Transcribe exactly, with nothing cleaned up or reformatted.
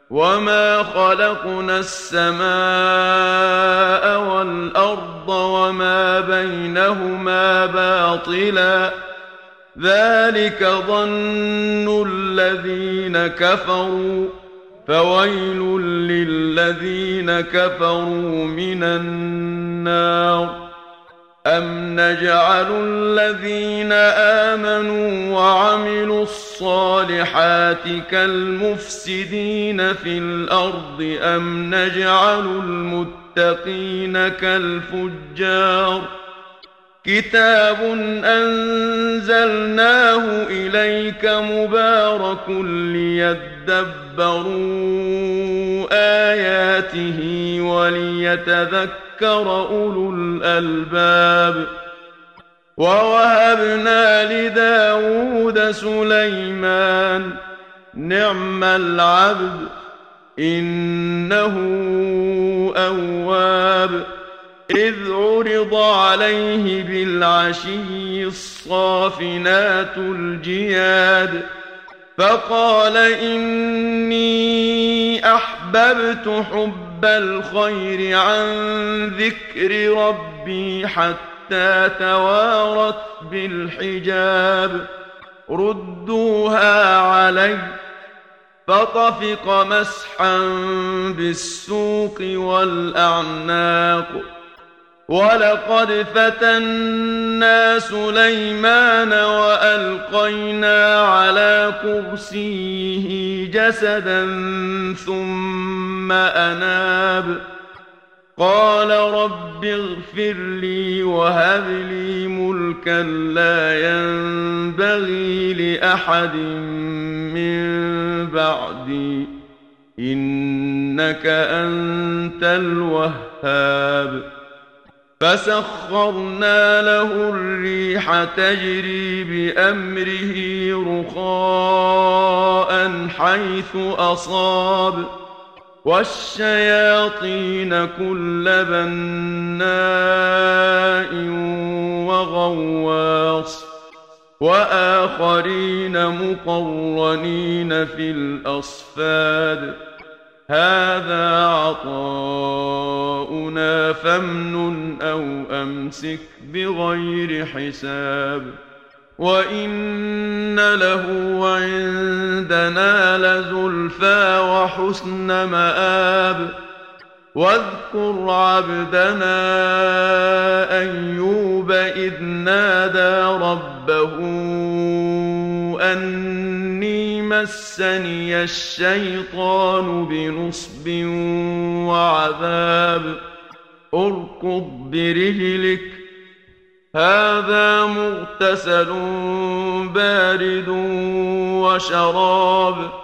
وما خلقنا السماء والأرض وما بينهما باطلا ذلك ظن الذين كفروا فويل للذين كفروا من النار أم نجعل الذين آمنوا وعملوا الصالحات كالمفسدين في الأرض أم نجعل المتقين كالفجار كتاب أنزلناه إليك مبارك ليدبروا آياته وليتذكر أولو الألباب ووهبنا لداود سليمان نعم العبد إنه أواب إذ عرض عليه بالعشي الصافنات الجياد فقال إني أحببت حب الخير عن ذكر ربي حتى توارت بالحجاب ردوها علي فطفق مسحا بالسوق والأعناق ولقد فتنا سليمان وألقينا على كرسيه جسدا ثم أناب قال رب اغفر لي وهب لي ملكا لا ينبغي لأحد من بعدي إنك أنت الوهاب فسخرنا له الريح تجري بأمره رخاء حيث أصاب والشياطين كل بناء وغواص وآخرين مقرنين في الأصفاد هذا عطاؤنا فامنن أو أمسك بغير حساب وإن له عندنا لزلفى وحسن مآب واذكر عبدنا أيوب إذ نادى ربه أني مسني الشيطان بنصب وعذاب اركض برجلك هذا مغتسل بارد وشراب